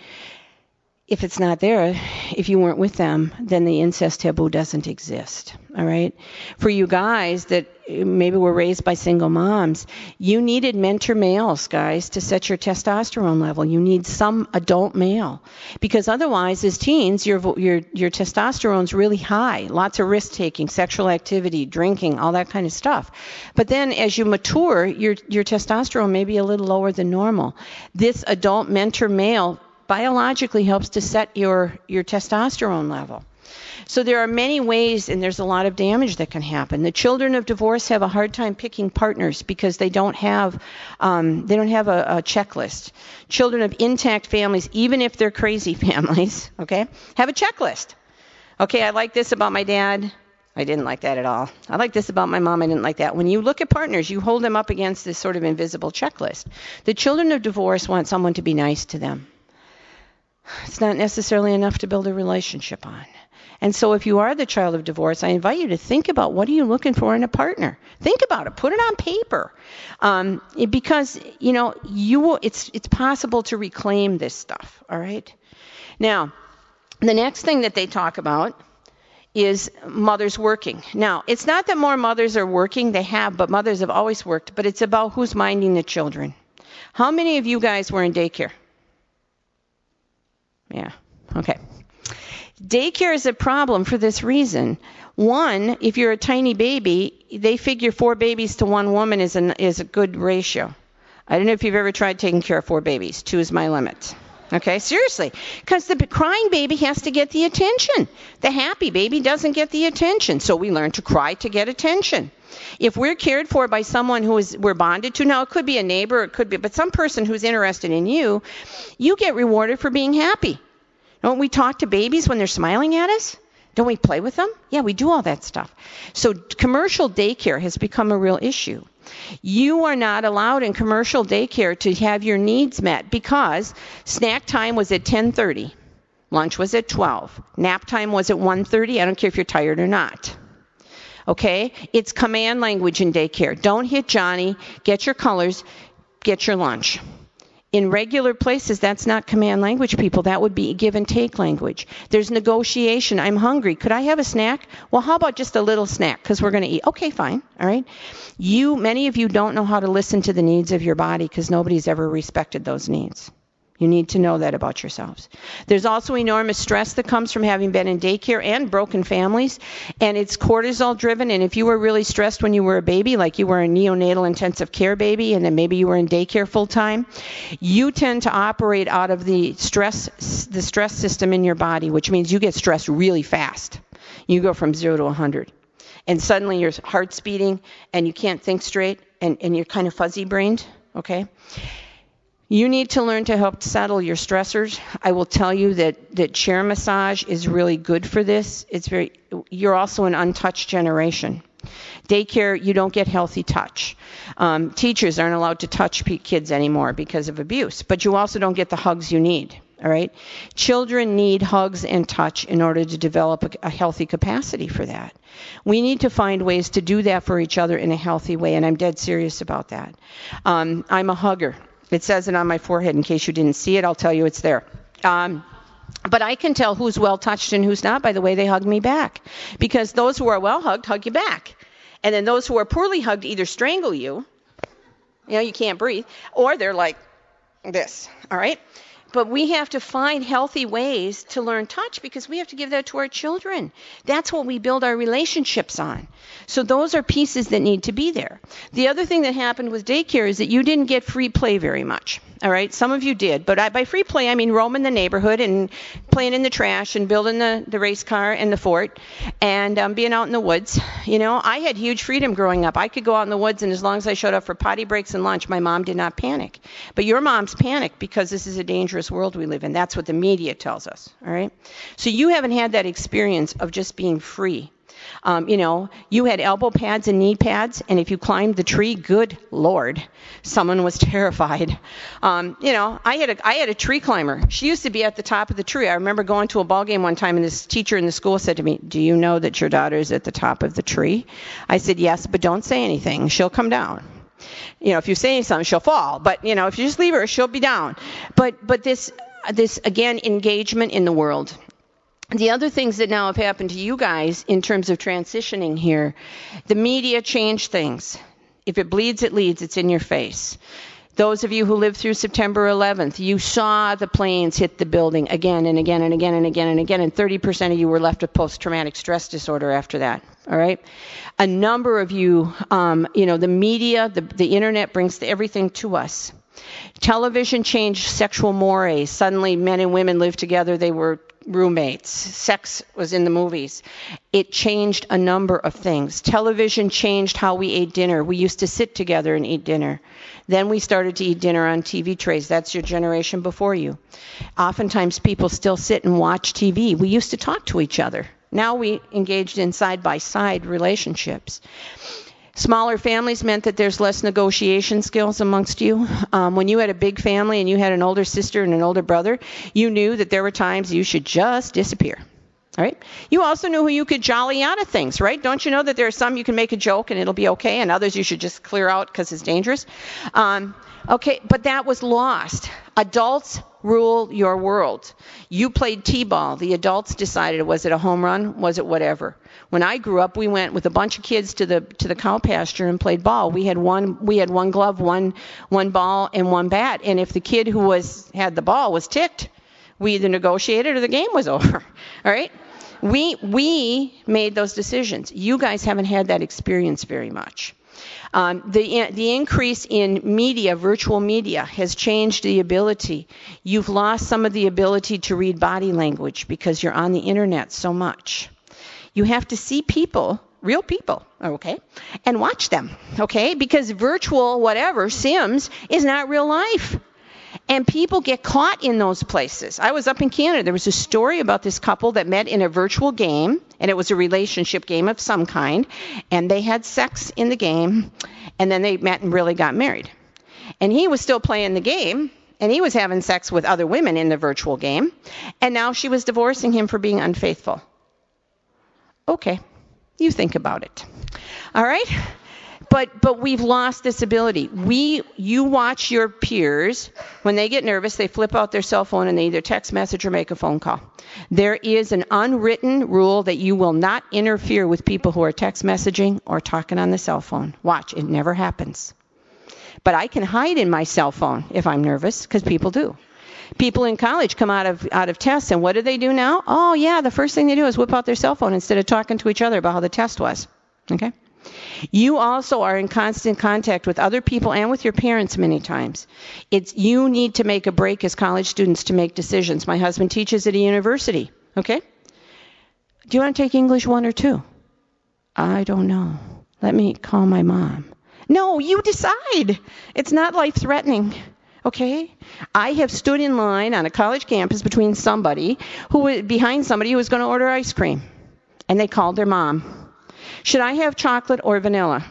If it's not there, if you weren't with them, then the incest taboo doesn't exist, all right? For you guys that maybe were raised by single moms, you needed mentor males, guys, to set your testosterone level. You need some adult male. Because otherwise, as teens, your your your testosterone's really high. Lots of risk-taking, sexual activity, drinking, all that kind of stuff. But then as you mature, your your testosterone may be a little lower than normal. This adult mentor male biologically helps to set your, your testosterone level. So there are many ways, and there's a lot of damage that can happen. The children of divorce have a hard time picking partners because they don't have um, they don't have a, a checklist. Children of intact families, even if they're crazy families, okay, have a checklist. Okay, I like this about my dad. I didn't like that at all. I like this about my mom. I didn't like that. When you look at partners, you hold them up against this sort of invisible checklist. The children of divorce want someone to be nice to them. It's not necessarily enough to build a relationship on. And so if you are the child of divorce, I invite you to think about what are you looking for in a partner. Think about it. Put it on paper. Um, because, you know, you will, it's it's possible to reclaim this stuff, all right? Now, the next thing that they talk about is mothers working. Now, it's not that more mothers are working. They have, but mothers have always worked. But it's about who's minding the children. How many of you guys were in daycare? Yeah, okay. Daycare is a problem for this reason. One, if you're a tiny baby, they figure four babies to one woman is, an, is a good ratio. I don't know if you've ever tried taking care of four babies. Two is my limit. Okay, seriously. Because the crying baby has to get the attention. The happy baby doesn't get the attention. So we learn to cry to get attention. If we're cared for by someone who is we're bonded to, now it could be a neighbor, it could be, but some person who's interested in you, you get rewarded for being happy. Don't we talk to babies when they're smiling at us? Don't we play with them? Yeah, we do all that stuff. So commercial daycare has become a real issue. You are not allowed in commercial daycare to have your needs met because snack time was at ten thirty. Lunch was at twelve. Nap time was at one thirty. I don't care if you're tired or not. Okay? It's command language in daycare. Don't hit Johnny. Get your colors. Get your lunch. In regular places, that's not command language, people. That would be give and take language. There's negotiation. I'm hungry. Could I have a snack? Well, how about just a little snack because we're going to eat? Okay, fine. All right. You, many of you don't know how to listen to the needs of your body because nobody's ever respected those needs. You need to know that about yourselves. There's also enormous stress that comes from having been in daycare and broken families, and it's cortisol driven. And if you were really stressed when you were a baby, like you were a neonatal intensive care baby, and then maybe you were in daycare full time, you tend to operate out of the stress, the stress system in your body, which means you get stressed really fast. You go from zero to one hundred. And suddenly your heart's beating, and you can't think straight, and, and you're kind of fuzzy-brained, okay? You need to learn to help settle your stressors. I will tell you that, that chair massage is really good for this. It's very. You're also an untouched generation. Daycare, you don't get healthy touch. Um, teachers aren't allowed to touch kids anymore because of abuse, but you also don't get the hugs you need. All right? Children need hugs and touch in order to develop a, a healthy capacity for that. We need to find ways to do that for each other in a healthy way, and I'm dead serious about that. Um, I'm a hugger. It says it on my forehead. In case you didn't see it, I'll tell you it's there. Um, but I can tell who's well-touched and who's not by the way they hug me back. Because those who are well-hugged hug you back. And then those who are poorly hugged either strangle you, you know, you can't breathe, or they're like this, all right? But we have to find healthy ways to learn touch because we have to give that to our children. That's what we build our relationships on. So those are pieces that need to be there. The other thing that happened with daycare is that you didn't get free play very much. All right, some of you did, but I, by free play I mean roaming the neighborhood and playing in the trash and building the, the race car and the fort and um, being out in the woods. You know, I had huge freedom growing up. I could go out in the woods, and as long as I showed up for potty breaks and lunch, my mom did not panic. But your moms panic because this is a dangerous world we live in. That's what the media tells us. All right, so you haven't had that experience of just being free. Um, you know, you had elbow pads and knee pads, and if you climbed the tree, good Lord, someone was terrified. Um, you know, I had a I had a tree climber. She used to be at the top of the tree. I remember going to a ball game one time, and this teacher in the school said to me, "Do you know that your daughter is at the top of the tree?" I said, "Yes, but don't say anything. She'll come down. You know, if you say something, she'll fall. But you know, if you just leave her, she'll be down." But but this this again, engagement in the world. The other things that now have happened to you guys in terms of transitioning here, the media changed things. If it bleeds, it leads. It's in your face. Those of you who lived through September eleventh, you saw the planes hit the building again and again and again and again and again, and thirty percent of you were left with post-traumatic stress disorder after that. All right? A number of you, um, you know, the media, the, the internet brings everything to us. Television changed sexual mores. Suddenly, men and women lived together. They were roommates. Sex was in the movies. It changed a number of things. Television changed how we ate dinner. We used to sit together and eat dinner. Then we started to eat dinner on T V trays. That's your generation before you. Oftentimes, people still sit and watch T V. We used to talk to each other. Now we engaged in side-by-side relationships. Smaller families meant that there's less negotiation skills amongst you. Um, when you had a big family and you had an older sister and an older brother, you knew that there were times you should just disappear. All right? You also knew who you could jolly out of things, right? Don't you know that there are some you can make a joke and it'll be okay, and others you should just clear out because it's dangerous? Um, okay, but that was lost. Adults rule your world. You played t-ball. The adults decided, was it a home run? Was it whatever? When I grew up, we went with a bunch of kids to the to the cow pasture and played ball. We had one we had one glove, one one ball, and one bat. And if the kid who was had the ball was ticked, we either negotiated or the game was over. All right? We we made those decisions. You guys haven't had that experience very much. Um, the the increase in media, virtual media, has changed the ability. You've lost some of the ability to read body language because you're on the internet so much. You have to see people, real people, okay, and watch them, okay, because virtual whatever, Sims, is not real life. And people get caught in those places. I was up in Canada. There was a story about this couple that met in a virtual game, and it was a relationship game of some kind, and they had sex in the game, and then they met and really got married. And he was still playing the game, and he was having sex with other women in the virtual game, and now she was divorcing him for being unfaithful. Okay, you think about it. All right? But but we've lost this ability. We you watch your peers, when they get nervous, they flip out their cell phone and they either text message or make a phone call. There is an unwritten rule that you will not interfere with people who are text messaging or talking on the cell phone. Watch, it never happens. But I can hide in my cell phone if I'm nervous, because people do. People in college come out of out of tests, and what do they do now? Oh, yeah, the first thing they do is whip out their cell phone instead of talking to each other about how the test was. Okay? You also are in constant contact with other people and with your parents many times. It's you need to make a break as college students to make decisions. My husband teaches at a university. Okay? Do you want to take English one or two? I don't know. Let me call my mom. No, you decide. It's not life-threatening. Okay? I have stood in line on a college campus between somebody who was behind somebody who was going to order ice cream, and they called their mom. Should I have chocolate or vanilla?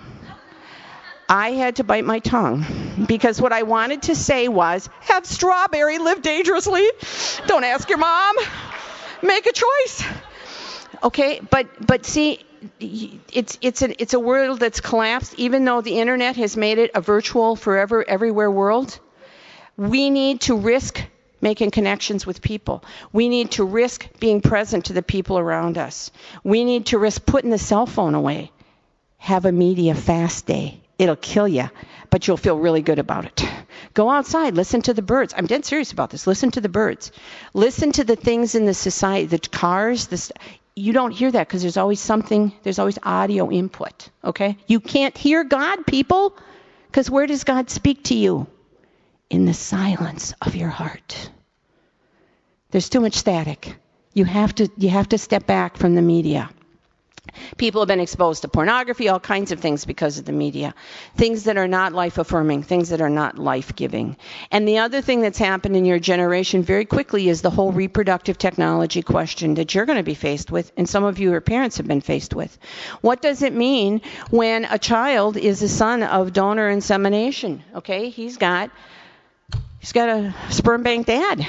I had to bite my tongue because what I wanted to say was, have strawberry, live dangerously. Don't ask your mom. Make a choice. Okay, but but see, it's it's a it's a world that's collapsed. Even though the internet has made it a virtual, forever, everywhere world, we need to risk making connections with people. We need to risk being present to the people around us. We need to risk putting the cell phone away. Have a media fast day. It'll kill you, but you'll feel really good about it. Go outside. Listen to the birds. I'm dead serious about this. Listen to the birds. Listen to the things in the society, the cars. The st- you don't hear that because there's always something, there's always audio input, okay? You can't hear God, people, because where does God speak to you? In the silence of your heart. There's too much static. You have to you have to step back from the media. People have been exposed to pornography, all kinds of things because of the media. Things that are not life-affirming, things that are not life-giving. And the other thing that's happened in your generation very quickly is the whole reproductive technology question that you're going to be faced with, and some of your parents have been faced with. What does it mean when a child is a son of donor insemination? Okay, he's got he's got a sperm bank dad.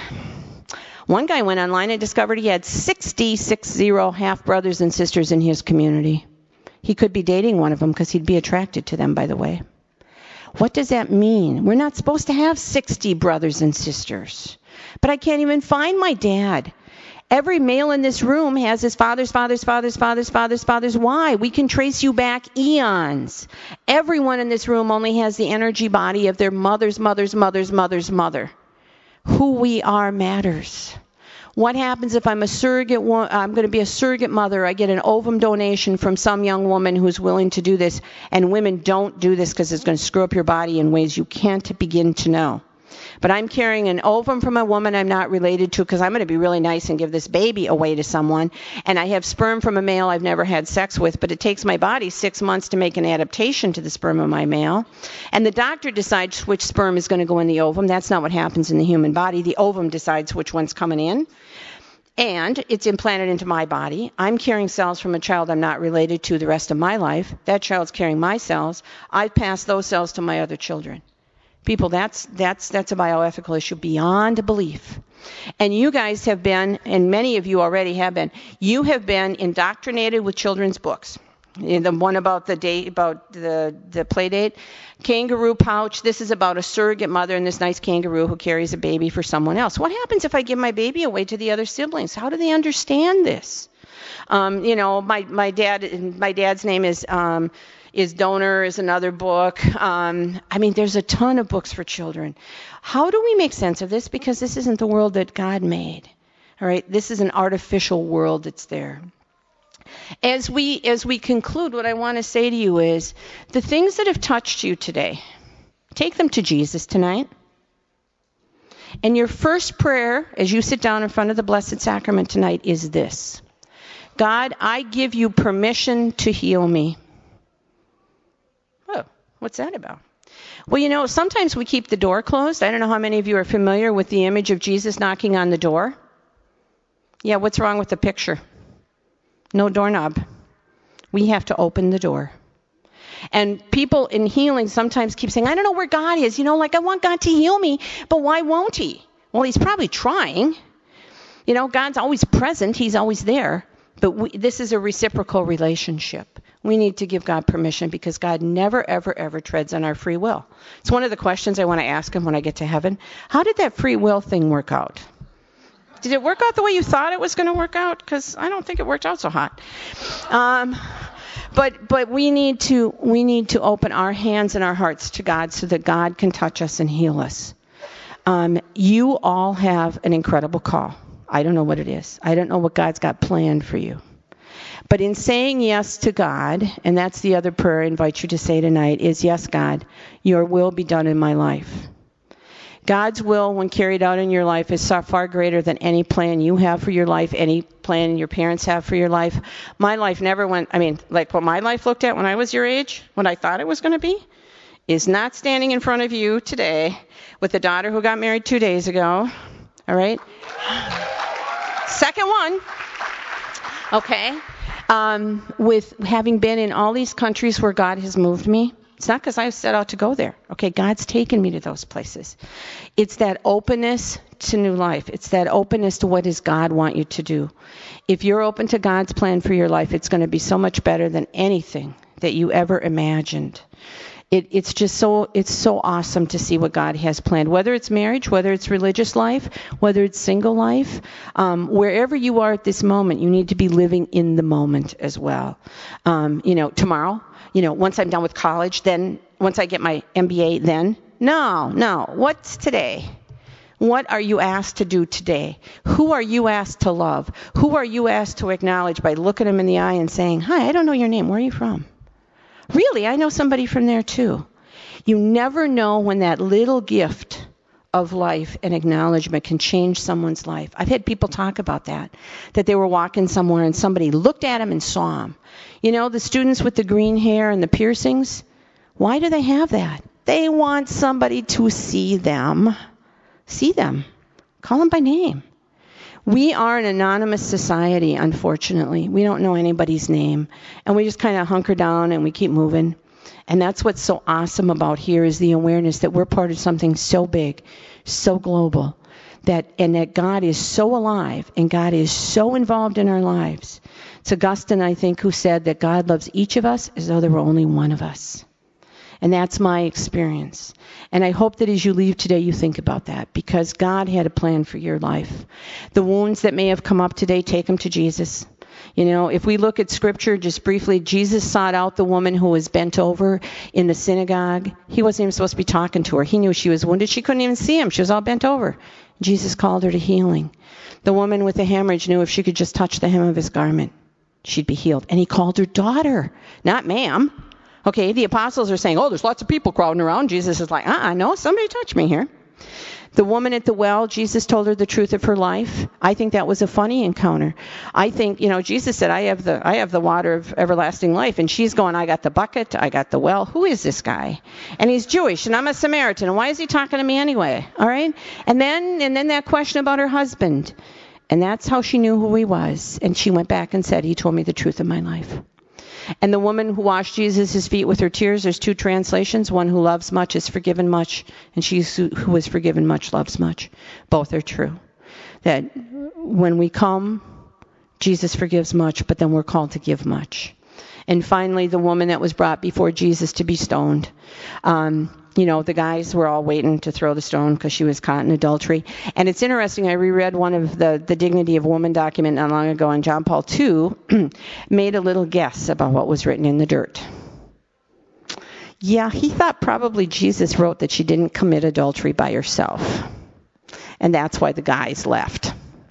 One guy went online and discovered he had sixty-six half-brothers and sisters in his community. He could be dating one of them because he'd be attracted to them, by the way. What does that mean? We're not supposed to have sixty brothers and sisters. But I can't even find my dad. Every male in this room has his father's, father's, father's, father's, father's, father's. Why? We can trace you back eons. Everyone in this room only has the energy body of their mother's, mother's, mother's, mother's mother. Who we are matters. What happens if I'm a surrogate? Wo- I'm going to be a surrogate mother. I get an ovum donation from some young woman who's willing to do this, and women don't do this because it's going to screw up your body in ways you can't begin to know. But I'm carrying an ovum from a woman I'm not related to because I'm going to be really nice and give this baby away to someone. And I have sperm from a male I've never had sex with, but it takes my body six months to make an adaptation to the sperm of my male. And the doctor decides which sperm is going to go in the ovum. That's not what happens in the human body. The ovum decides which one's coming in. And it's implanted into my body. I'm carrying cells from a child I'm not related to the rest of my life. That child's carrying my cells. I've passed those cells to my other children. People, that's that's that's a bioethical issue beyond belief. And you guys have been, and many of you already have been, you have been indoctrinated with children's books. The one about the date, about the the play date, kangaroo pouch. This is about a surrogate mother and this nice kangaroo who carries a baby for someone else. What happens if I give my baby away to the other siblings? How do they understand this? Um, you know, my my dad, my dad's name is um, is Donor is another book. Um, I mean, there's a ton of books for children. How do we make sense of this? Because this isn't the world that God made. All right, this is an artificial world that's there. As we as we conclude, what I want to say to you is the things that have touched you today, take them to Jesus tonight. And your first prayer as you sit down in front of the Blessed Sacrament tonight is this: God, I give you permission to heal me. Oh, what's that about? Well, you know, sometimes we keep the door closed. I don't know how many of you are familiar with the image of Jesus knocking on the door. Yeah, what's wrong with the picture? No doorknob. We have to open the door. And people in healing sometimes keep saying, I don't know where God is. You know, like I want God to heal me, but why won't he? Well, he's probably trying. You know, God's always present. He's always there. But we, this is a reciprocal relationship. We need to give God permission because God never, ever, ever treads on our free will. It's one of the questions I want to ask him when I get to heaven. How did that free will thing work out? Did it work out the way you thought it was going to work out? Because I don't think it worked out so hot. Um, but but we need to we need to open our hands and our hearts to God so that God can touch us and heal us. Um, you all have an incredible call. I don't know what it is. I don't know what God's got planned for you. But in saying yes to God, and that's the other prayer I invite you to say tonight, is yes, God, your will be done in my life. God's will, when carried out in your life, is far greater than any plan you have for your life, any plan your parents have for your life. My life never went, I mean, like what my life looked at when I was your age, what I thought it was going to be, is not standing in front of you today with a daughter who got married two days ago. All right? Second one. Okay. Um, with having been in all these countries where God has moved me. It's not because I set out to go there. Okay, God's taken me to those places. It's that openness to new life. It's that openness to what does God want you to do. If you're open to God's plan for your life, it's going to be so much better than anything that you ever imagined. It, it's just so it's so awesome to see what God has planned, whether it's marriage, whether it's religious life, whether it's single life. Um, wherever you are at this moment, you need to be living in the moment as well. Um, you know, tomorrow, you know, once I'm done with college, then once I get my M B A, then no, no. What's today? What are you asked to do today? Who are you asked to love? Who are you asked to acknowledge by looking them in the eye and saying, hi, I don't know your name. Where are you from? Really, I know somebody from there too. You never know when that little gift of life and acknowledgement can change someone's life. I've had people talk about that, that they were walking somewhere and somebody looked at them and saw them. You know, the students with the green hair and the piercings, why do they have that? They want somebody to see them. See them. Call them by name. We are an anonymous society, unfortunately. We don't know anybody's name. And we just kind of hunker down and we keep moving. And that's what's so awesome about here is the awareness that we're part of something so big, so global, that and that God is so alive and God is so involved in our lives. It's Augustine, I think, who said that God loves each of us as though there were only one of us. And that's my experience. And I hope that as you leave today, you think about that because God had a plan for your life. The wounds that may have come up today, take them to Jesus. You know, if we look at Scripture just briefly, Jesus sought out the woman who was bent over in the synagogue. He wasn't even supposed to be talking to her. He knew she was wounded. She couldn't even see him. She was all bent over. Jesus called her to healing. The woman with the hemorrhage knew if she could just touch the hem of his garment, she'd be healed. And he called her daughter, not ma'am. Okay, the apostles are saying, oh, there's lots of people crowding around. Jesus is like, uh-uh, no, somebody touch me here. The woman at the well, Jesus told her the truth of her life. I think that was a funny encounter. I think, you know, Jesus said, I have the I have the water of everlasting life. And she's going, I got the bucket, I got the well. Who is this guy? And he's Jewish, and I'm a Samaritan. And why is he talking to me anyway? All right? And then and then that question about her husband. And that's how she knew who he was. And she went back and said, he told me the truth of my life. And the woman who washed Jesus' feet with her tears, there's two translations. One who loves much is forgiven much, and she who was forgiven much loves much. Both are true. That when we come, Jesus forgives much, but then we're called to give much. And finally, the woman that was brought before Jesus to be stoned. Um, you know, the guys were all waiting to throw the stone because she was caught in adultery. And it's interesting, I reread one of the, the Dignity of Woman document not long ago, and John Paul the Second made a little guess about what was written in the dirt. Yeah, he thought probably Jesus wrote that she didn't commit adultery by herself. And that's why the guys left.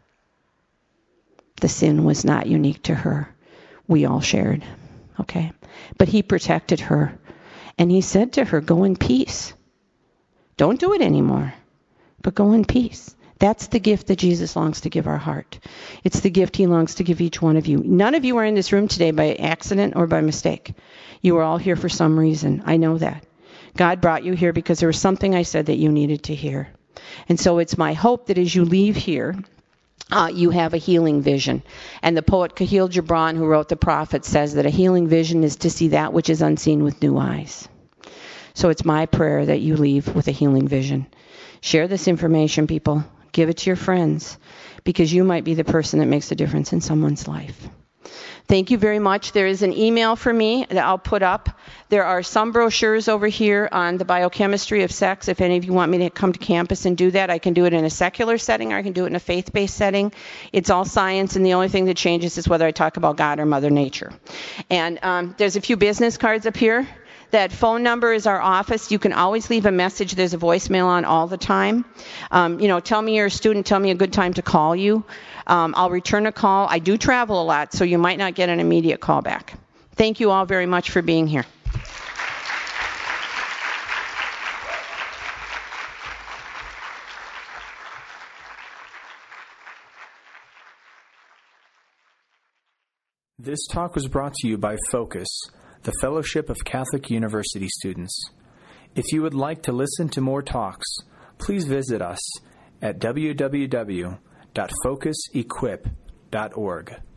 The sin was not unique to her. We all shared. Okay? But he protected her. And he said to her, go in peace. Don't do it anymore, but go in peace. That's the gift that Jesus longs to give our heart. It's the gift he longs to give each one of you. None of you are in this room today by accident or by mistake. You are all here for some reason. I know that. God brought you here because there was something I said that you needed to hear. And so it's my hope that as you leave here, Uh, you have a healing vision. And the poet Kahlil Gibran, who wrote The Prophet, says that a healing vision is to see that which is unseen with new eyes. So it's my prayer that you leave with a healing vision. Share this information, people. Give it to your friends, because you might be the person that makes a difference in someone's life. Thank you very much. There is an email for me that I'll put up. There are some brochures over here on the biochemistry of sex. If any of you want me to come to campus and do that, I can do it in a secular setting or I can do it in a faith-based setting. It's all science, and the only thing that changes is whether I talk about God or Mother Nature. And um, there's a few business cards up here. That phone number is our office. You can always leave a message. There's a voicemail on all the time. Um, you know, tell me you're a student. Tell me a good time to call you. Um, I'll return a call. I do travel a lot, so you might not get an immediate call back. Thank you all very much for being here. This talk was brought to you by Focus, the Fellowship of Catholic University Students. If you would like to listen to more talks, please visit us at w w w dot focus equip dot org.